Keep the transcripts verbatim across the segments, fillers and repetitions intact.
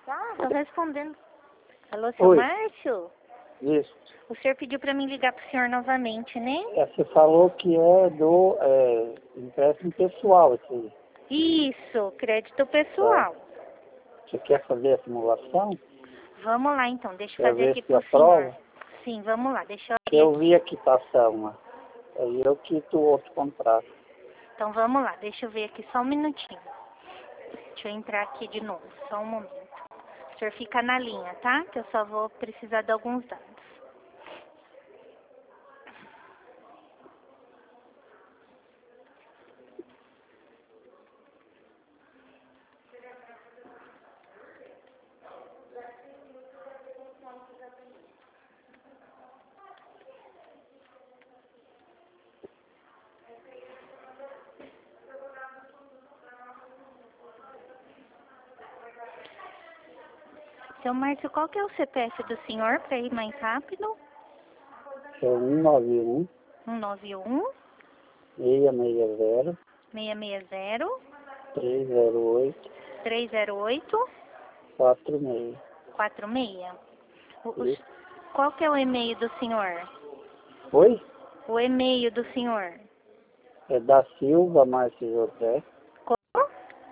Ah, tô respondendo. Alô, seu Oi. Márcio? Isso. O senhor pediu pra mim ligar pro senhor novamente, né? É, você falou que é do é, empréstimo pessoal, assim, Isso, crédito tá? pessoal. Você quer fazer a simulação? Vamos lá então, deixa eu Pra fazer ver aqui se pro senhor. aprova? Sim, vamos lá, deixa eu Que abrir eu vi aqui. a quitação, né? Aí eu quito o outro contrato. Então vamos lá, deixa eu ver aqui só um minutinho. Deixa eu entrar aqui de novo, só um momento. O senhor fica na linha, tá? Que eu só vou precisar de alguns dados. Seu Márcio, qual que é o C P F do senhor para ir mais rápido? É um nove um, um nove um, seis seis zero, seis seis zero, três zero oito, três zero oito, quatro seis. quatro seis. O, o, Isso. qual que é o e-mail do senhor? Oi? O e-mail do senhor? É da Silva Márcio José. Como?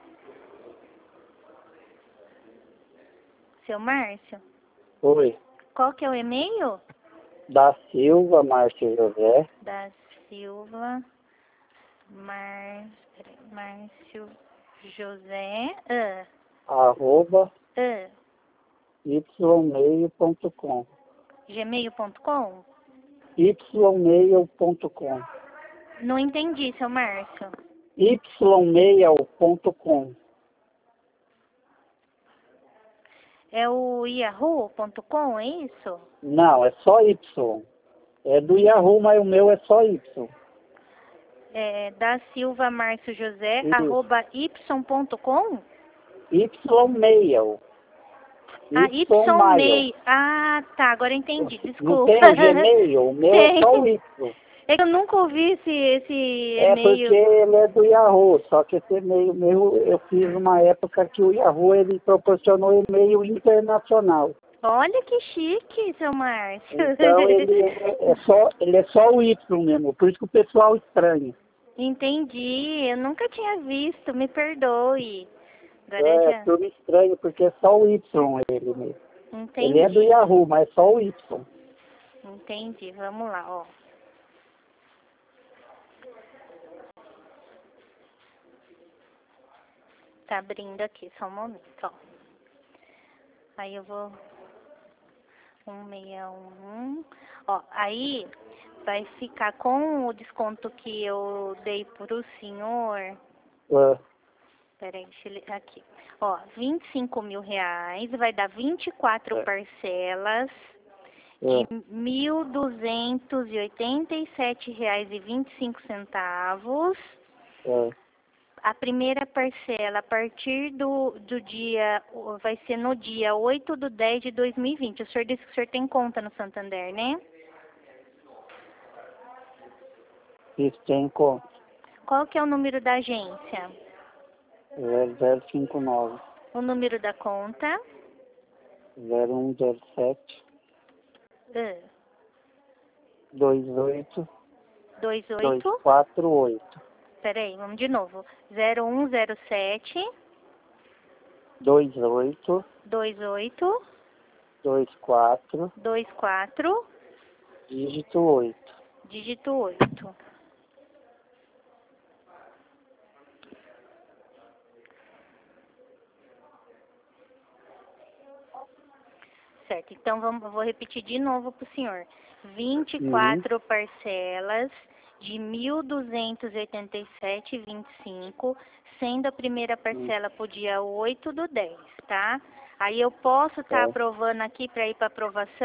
Seu Márcio? Oi. Qual que é o e-mail? Da Silva Márcio José. Da Silva Mar... peraí, Márcio José ah, Arroba ah, y mail ponto com. gmail ponto com? y mail ponto com. Não entendi, seu Márcio. y mail ponto com. É o yahoo ponto com, é isso? Não, é só Y. É do Yahoo, mas o meu é só Y. É, da Silva Márcio José, Isso. arroba y ponto com? Y-mail. Ah, Y-mail. Y-mail. Ah, tá, agora eu entendi, Não desculpa. tem o Gmail? O meu é Tem. só o Y. É que eu nunca ouvi esse, esse É porque e-mail. ele é do Yahoo, só que esse e-mail meu, eu fiz uma época que o Yahoo ele proporcionou e-mail internacional. Olha que chique, seu Márcio. Então ele é, é só, ele é só o Y mesmo, por isso que o pessoal estranha. Entendi, eu nunca tinha visto, me perdoe. Agora eu É já tudo estranho, porque é só o Y ele mesmo. Ele é do entendi. Yahoo, mas é só o Y. Entendi, vamos lá, ó. Tá abrindo aqui, só um momento, ó. Aí eu vou... um seis um. Ó, aí vai ficar com o desconto que eu dei pro senhor. É, Peraí, deixa ele... Aqui. Ó, vinte e cinco mil reais, vai dar vinte e quatro é, parcelas é, de mil duzentos e oitenta e sete reais e vinte e cinco centavos. é. A primeira parcela, a partir do, do dia, vai ser no dia oito de dez de dois mil e vinte. O senhor disse que o senhor tem conta no Santander, né? Isso tem conta. Qual que é o número da agência? zero zero cinco nove, O número da conta? zero um zero sete, Uh, dois oito, dois dois oito. quatro oito, Peraí, vamos de novo. zero um zero sete, dois oito, dois oito, dois quatro, dois quatro, dígito oito. dígito oito. Certo, então vamos, vou repetir de novo para o senhor. vinte e quatro parcelas de mil duzentos e oitenta e sete reais e vinte e cinco, sendo a primeira parcela para o dia oito do dez, tá? Aí eu posso estar É. aprovando aqui para ir para aprovação.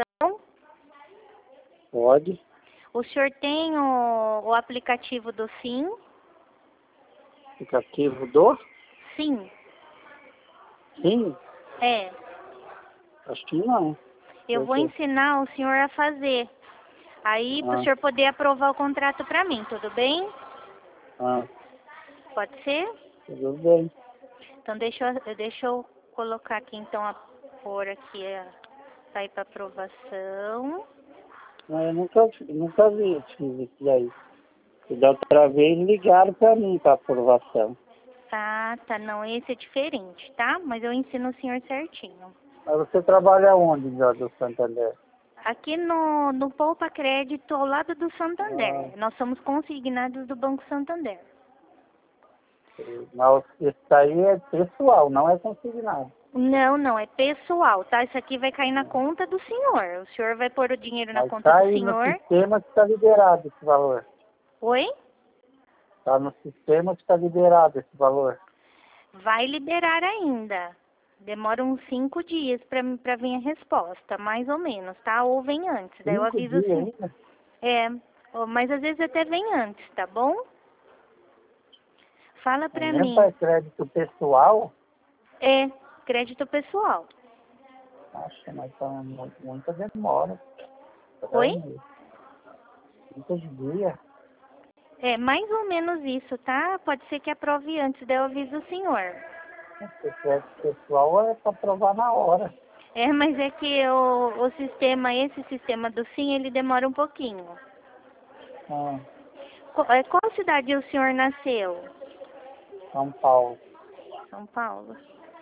Pode? O senhor tem o, o aplicativo do Sim? Aplicativo do? Sim, Sim? é. Acho que não. Eu Por vou quê? ensinar o senhor a fazer. Aí, para o Ah, senhor poder aprovar o contrato para mim, tudo bem? ah, Pode ser? tudo bem. Então, deixa eu, deixa eu colocar aqui, então, a pôr aqui, é, vai para aprovação. Não, eu nunca, nunca vi fiz isso daí. E da outra vez ligaram para mim para aprovação. Ah, tá, não, esse é diferente, tá? Mas eu ensino o senhor certinho. Mas você trabalha onde, já do Santander? Aqui no, no Poupa Crédito, ao lado do Santander. Ah. Nós somos consignados do Banco Santander. Mas isso aí é pessoal, não é consignado. Não, não, é pessoal, tá? Isso aqui vai cair na conta do senhor. O senhor vai pôr o dinheiro na Mas conta tá do aí no senhor. sistema que está liberado esse valor. Oi? Está no sistema que está liberado esse valor. Vai liberar ainda. Demora uns cinco dias para vir a resposta, mais ou menos, tá? Ou vem antes, daí eu Cinco aviso dias assim. ainda? É, ó, mas às vezes até vem antes, tá bom? Fala É pra mesmo mim. para crédito pessoal? É, crédito pessoal. Acho, mas tá muito, muita demora. Oi? Peraí, muitos dias. É, mais ou menos isso, tá? Pode ser que aprove antes, daí eu aviso o senhor. Esse crédito pessoal é para provar na hora. É, mas é que o, o sistema, esse sistema do Sim, ele demora um pouquinho. Ah, Qual, é, qual cidade o senhor nasceu? São Paulo. São Paulo.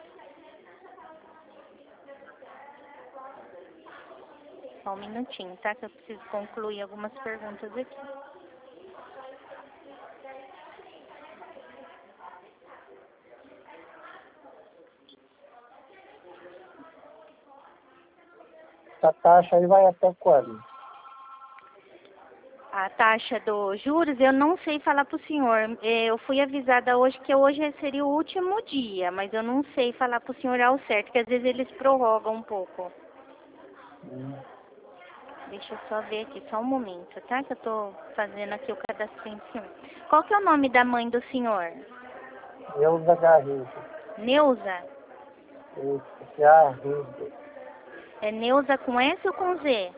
Só um minutinho, tá? Que eu preciso concluir algumas perguntas aqui. Essa taxa aí vai até quando? A taxa dos juros, eu não sei falar para o senhor. Eu fui avisada hoje que hoje seria o último dia, mas eu não sei falar para o senhor ao certo, que às vezes eles prorrogam um pouco. Hum. Deixa eu só ver aqui, só um momento, tá? Que eu tô fazendo aqui o cadastro do senhor. Qual que é o nome da mãe do senhor? Eusa Garrido. Neuza? Isso, Garrido. É Neuza com S ou com Z?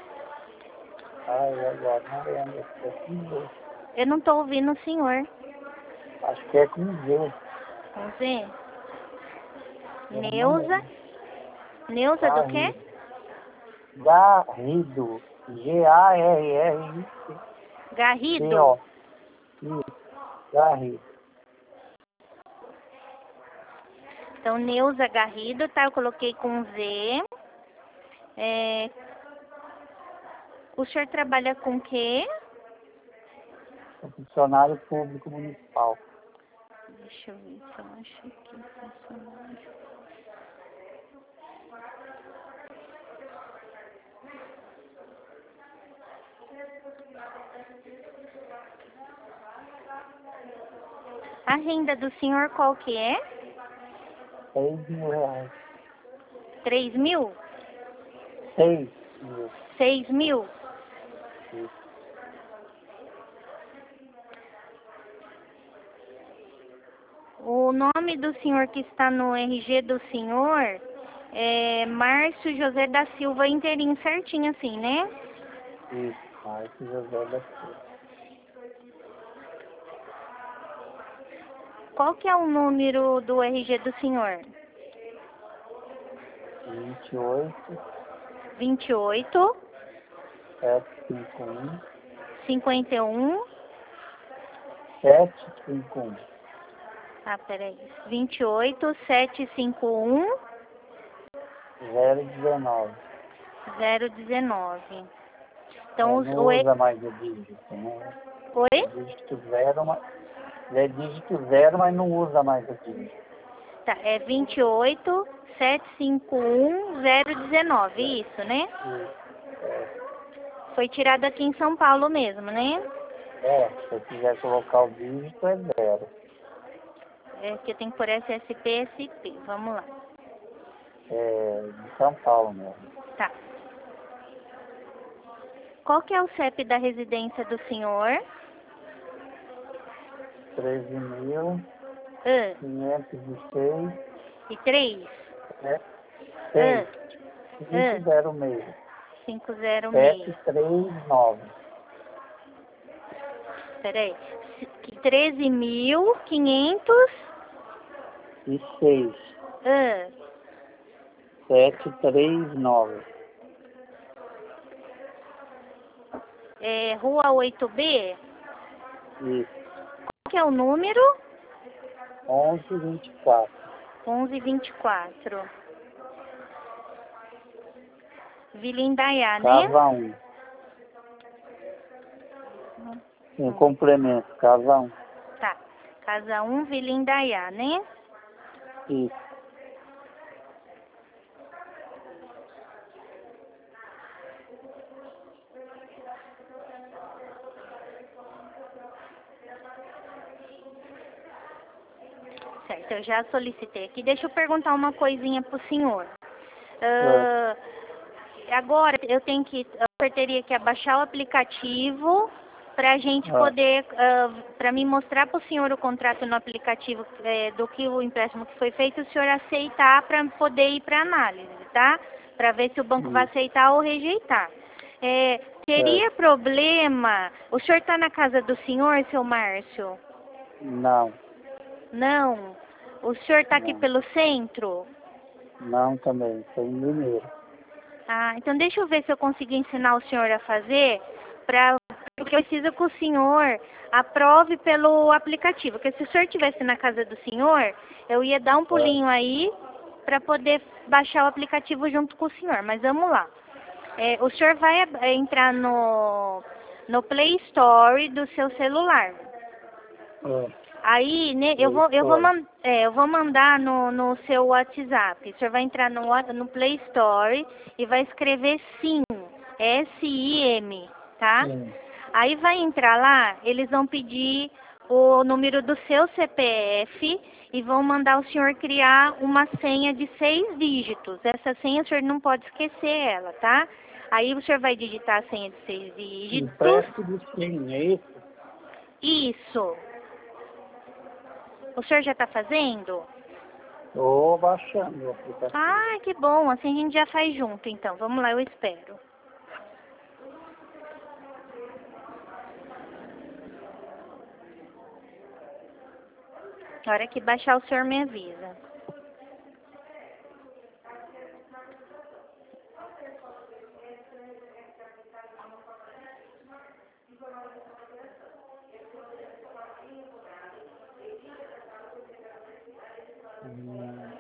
Ai, agora não lembro. É com Z. Eu não tô ouvindo o senhor. Acho que é com Z. Com Z? Eu não Neuza? lembro. Neuza do quê? Garrido. Garrido. G A R R I D Garrido? O. Isso, Garrido. Então, Neuza Garrido, tá? Eu coloquei com Z. É... O senhor trabalha com o quê? Sou funcionário público municipal. Deixa eu ver se eu acho aqui. Funcionário. A renda do senhor qual que é? Seis mil reais. Três mil? Seis mil. Seis mil? Isso. O nome do senhor que está no R G do senhor é Márcio José da Silva inteirinho, certinho assim, né? Isso. Márcio José da Silva. Qual que é o número do R G do senhor? vinte e oito, vinte e oito, sete cinco um, cinquenta e um. sete cinco um. Ah, peraí. vinte e oito, sete cinco um, zero dezenove. zero dezenove. É, Então, os, não o E... usa mais o dígito, né? É Oi? dígito zero, mas é dígito zero, mas não usa mais o dígito. Tá, é vinte e oito, sete cinco um, zero dezenove, isso, né? Isso. É, Foi tirado aqui em São Paulo mesmo, né? é, se eu quiser colocar o dígito, é zero. É que eu tenho que pôr S S P, S P. Vamos lá. É, de São Paulo mesmo. Tá. Qual que é o C E P da residência do senhor? treze mil, Ah, quinhentos e seis, e três? é, Ah, seis, ah, cinco zero seis, cinco zero sete seis. três nove. Peraí. treze mil, quinhentos. E seis, Ah, sete três nove. É, Rua oito B? Isso. Qual que é o número? onze vinte e quatro. onze vinte e quatro. Vila Indaiá, né? Casa um. Um complemento, casa um. Tá. Casa um, Vila Indaiá, né? Isso. Certo, eu já solicitei aqui. Deixa eu perguntar uma coisinha pro senhor. Ah, agora eu tenho que, eu teria que abaixar o aplicativo para a gente Ah. poder, uh, para me mostrar para o senhor o contrato no aplicativo é, do que o empréstimo que foi feito, o senhor aceitar para poder ir para análise, tá? Para ver se o banco Hum. vai aceitar ou rejeitar. É, teria É. problema? O senhor está na casa do senhor, seu Márcio? Não. Não. O senhor está aqui Não. pelo centro? Não também, estou em Mineiro. Ah, então deixa eu ver se eu consigo ensinar o senhor a fazer, para porque eu preciso que o senhor aprove pelo aplicativo. Porque se o senhor estivesse na casa do senhor, eu ia dar um pulinho aí para poder baixar o aplicativo junto com o senhor. Mas vamos lá. É, o senhor vai é, entrar no, no Play Store do seu celular. É. Aí, né, eu vou, eu vou, man, é, eu vou mandar no, no seu WhatsApp. O senhor vai entrar no, no Play Store e vai escrever SIM, S I M, tá? Sim. Aí vai entrar lá, eles vão pedir o número do seu C P F e vão mandar o senhor criar uma senha de seis dígitos. Essa senha o senhor não pode esquecer ela, tá? Aí o senhor vai digitar a senha de seis dígitos. Empréstimo de SIM, é isso? Isso. O senhor já está fazendo? Estou baixando o aplicativo. Ah, que bom. Assim a gente já faz junto, então. Vamos lá, eu espero. Na hora que baixar, o senhor me avisa. Hum.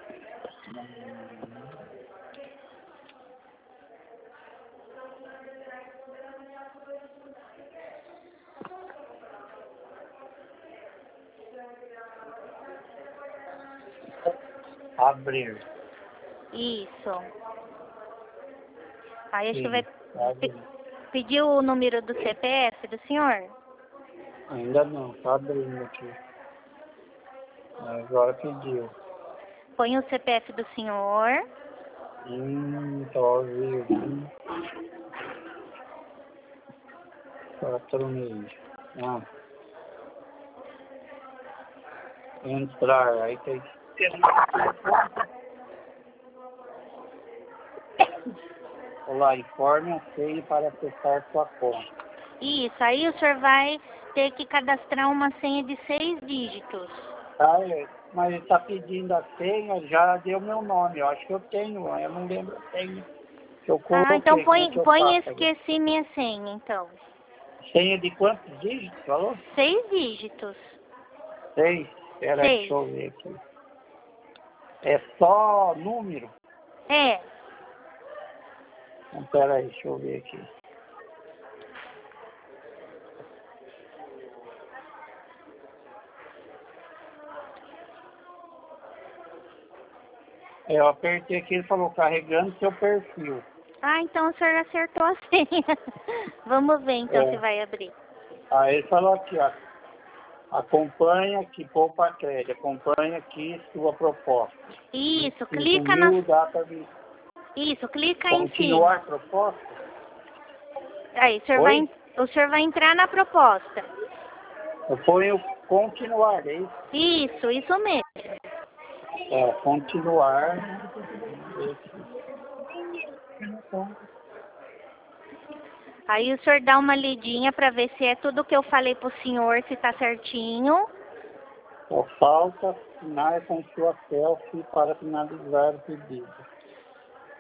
Abrir. Isso. Aí acho Sim, que vai abrir. pe pedir o número do C P F do senhor? Ainda não, está abrindo aqui. Agora pediu. Põe o C P F do senhor. Hum, tô vendo. Quatro meses. Ah. Entrar, aí tem que ter uma... Olá, informe a senha para acessar sua conta. Isso, aí o senhor vai ter que cadastrar uma senha de seis dígitos. Ah, é. Mas ele está pedindo a senha, já deu meu nome. Eu acho que eu tenho, eu não lembro a senha que eu coloquei. Ah, então Como é põe, que eu põe faço agora? esqueci minha senha, então. Senha de quantos dígitos, falou? Seis dígitos. Seis. Espera aí, Seis. deixa eu ver aqui. É só número? É. Então, espera aí, deixa eu ver aqui. Eu apertei aqui, ele falou, carregando seu perfil. Ah, então o senhor acertou a senha. Vamos ver então É. se vai abrir. Aí ele falou aqui, ó. Acompanha aqui, poupa crédito. Acompanha aqui sua proposta. Isso, vinte e cinco clica na... mil, data de... Isso, clica aí em Continuar cima. proposta? Aí, o senhor, Oi? vai, o senhor vai entrar na proposta. Eu ponho continuar, é isso? Isso, isso mesmo. É, continuar. Aí o senhor dá uma lidinha para ver se é tudo que eu falei pro senhor, se tá certinho. Só falta assinar com sua selfie para finalizar o pedido.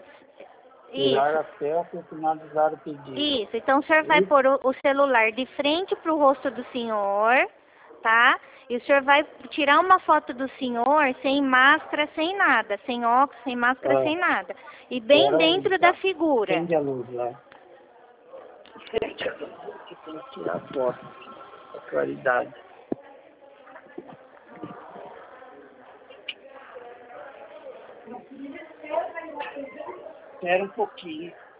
Tirar Isso. a selfie e finalizar o pedido. Isso. Então o senhor vai Isso. pôr o, o celular de frente para o rosto do senhor, tá? E o senhor vai tirar uma foto do senhor sem máscara, sem nada. Sem óculos, sem máscara, Ah. sem nada. E bem Pera aí, dentro tá. da figura. Acende a luz lá. Acende a luz, que tem que tirar foto. A claridade. Espera um pouquinho.